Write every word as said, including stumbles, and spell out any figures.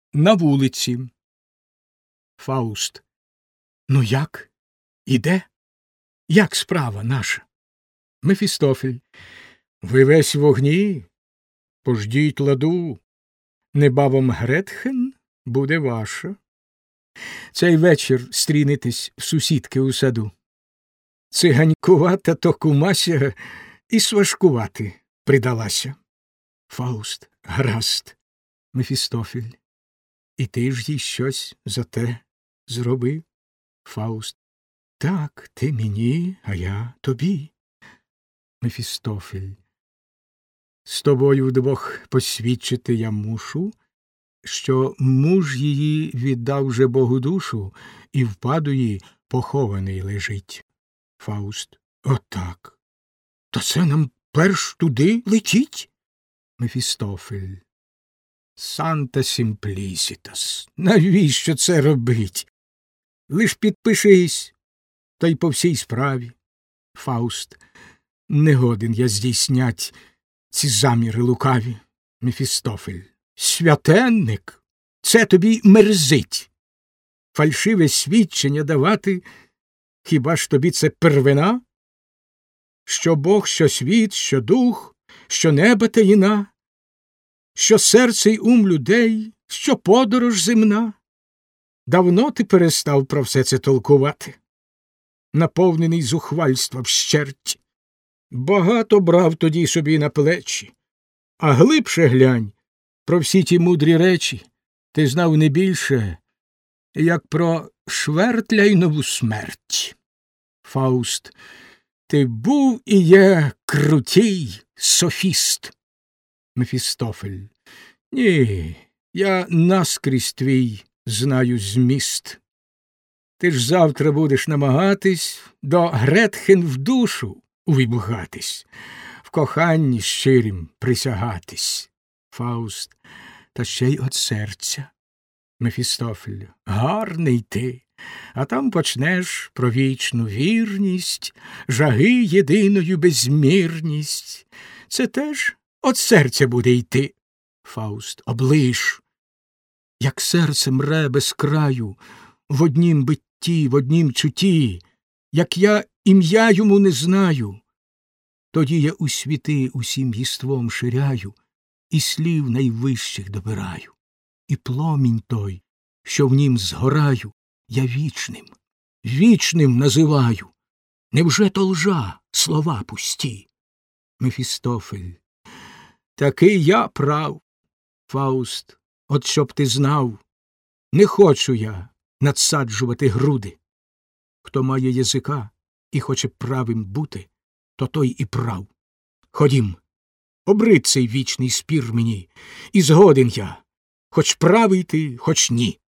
На вулиці. Фауст. Ну як? Іде? Як справа наша? Мефістофель. Ви весь в вогні? Пождіть ладу. Небавом Гретхен буде ваша. Цей вечір стрінетесь в сусідки у саду. Циганькувата то кумася і сважкувати придалася. Фауст. Гаразд. Мефістофель. І ти ж їй щось за те зробив? Фауст. Так, ти мені, а я тобі. Мефістофель. З тобою вдвох посвідчити я мушу, що муж її віддав вже Богу душу, і в падуї похований лежить. Фауст. Отак. То це нам перш туди летіть? Мефістофель. Санта сімплісітас. Навіщо це робить? Лиш підпишись, та й по всій справі. Фауст. Не годен я здійснять ці заміри лукаві. Мефістофель. Святенник, це тобі мерзить. Фальшиве свідчення давати, хіба ж тобі це первина? Що Бог, що світ, що дух, що небо таїна, що серце й ум людей, що подорож земна. Давно ти перестав про все це толкувати, наповнений зухвальства вщерть. Багато брав тоді собі на плечі, а глибше глянь, про всі ті мудрі речі ти знав не більше, як про Швертляйнову смерть. Фауст. Ти був і є крутій софіст. Мефістофель. Ні, я наскрізь твій знаю зміст. Ти ж завтра будеш намагатись до Гретхен в душу увібухатись, в коханні щирім присягатись. Фауст. Та ще й от серця. Мефістофель. Гарний ти, а там почнеш про вічну вірність, жаги єдиною безмірність. Це теж от серця буде йти. Фауст. Оближ. Як серце мре без краю, в однім битті, в однім чутті, як я ім'я йому не знаю, тоді я у світи усім єством ширяю, і слів найвищих добираю, і пломінь той, що в нім згораю, я вічним, вічним називаю. Невже то лжа, слова пусті? Мефістофель. Такий я прав. Фауст. От щоб ти знав, не хочу я надсаджувати груди. Хто має язика і хоче правим бути, то той і прав. Ходім, обрид цей вічний спір мені, і згоден я, хоч правий ти, хоч ні.